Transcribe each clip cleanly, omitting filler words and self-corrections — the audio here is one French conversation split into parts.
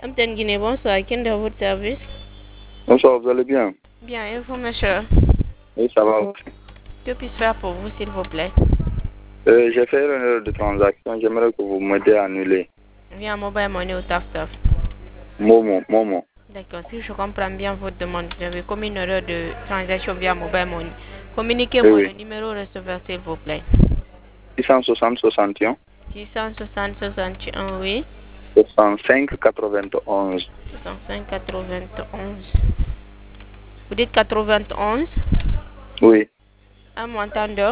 Amten Guinée, bonsoir. Qui est de votre service? Bonsoir, vous allez bien? Bien, et vous, monsieur? Oui, ça va aussi. Que puis-je faire pour vous, s'il vous plaît? J'ai fait une erreur de transaction. J'aimerais que vous m'aidiez à annuler. Via Mobile Money ou TAFTAF? Momo. D'accord, si je comprends bien votre demande, vous avez commis une erreur de transaction via Mobile Money. Communiquez-moi le numéro receveur, s'il vous plaît. 660 61 660 61, oui. 65 91. 65 91. Vous dites 91? Oui. Un montant de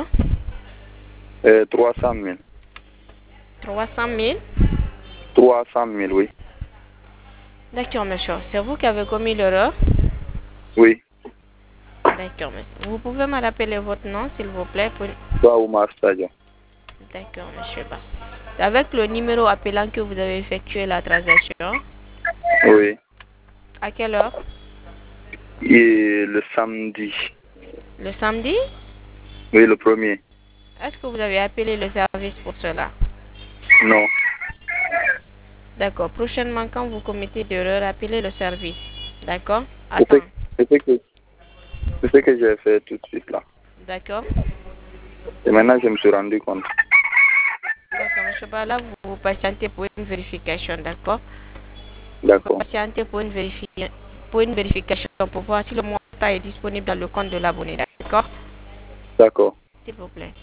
300 000. 300 000? 300 000, oui. D'accord, monsieur. C'est vous qui avez commis l'erreur? Oui. D'accord, monsieur. Vous pouvez me rappeler votre nom, s'il vous plaît? Oumar Sadio. D'accord, monsieur. C'est avec le numéro appelant que vous avez effectué la transaction? Oui. À quelle heure? Et le samedi. Le samedi? Oui, le premier. Est-ce que vous avez appelé le service pour cela? Non. D'accord. Prochainement, quand vous commettez d'erreur, appelez le service. D'accord? C'est Attends. ce que j'ai fait tout de suite là. D'accord? Et maintenant, je me suis rendu compte. D'accord, monsieur. Là, vous patientez pour une vérification, d'accord? D'accord. Vous patientez pour une vérification pour voir si le montant est disponible dans le compte de l'abonné, d'accord? D'accord. S'il vous plaît.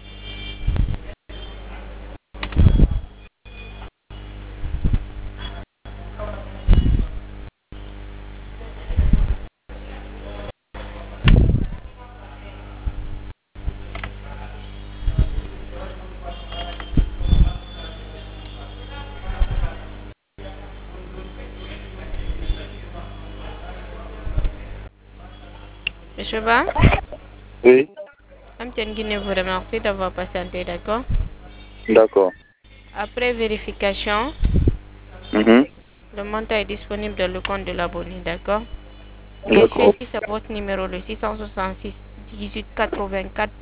Monsieur Ba? Oui. Amten Guinée vous remercie d'avoir patienté, d'accord? D'accord. Après vérification, Mhm. le montant est disponible dans le compte de l'abonné, d'accord? D'accord. Vérifiez si c'est votre numéro, le 666 18 84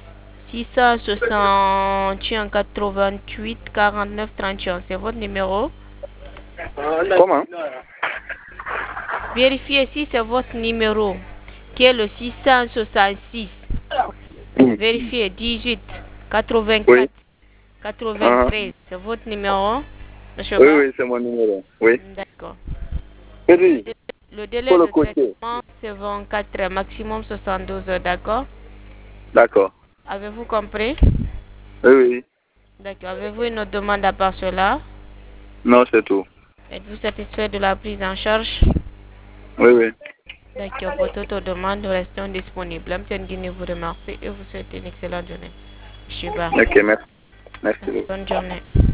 661 88 49 31. C'est votre numéro? Comment? Vérifiez si c'est votre numéro, qui est le 666. Vérifiez 18 84 Oui. 93. C'est votre numéro, monsieur Oui, Ba? oui, c'est mon numéro. Oui. D'accord. Oui. Le délai Pour le de côté. traitement, c'est 24 heures, maximum 72 heures, d'accord? D'accord. Avez-vous compris? Oui, oui. D'accord. Avez-vous une autre demande à part cela? Non, c'est tout. Êtes-vous satisfait de la prise en charge? Oui, oui. D'accord. Pour toute autre demande, nous restons disponibles. Mme Guinée vous remercie et vous souhaite une excellente journée. Shiba. Ok, merci. Merci beaucoup. Bonne journée.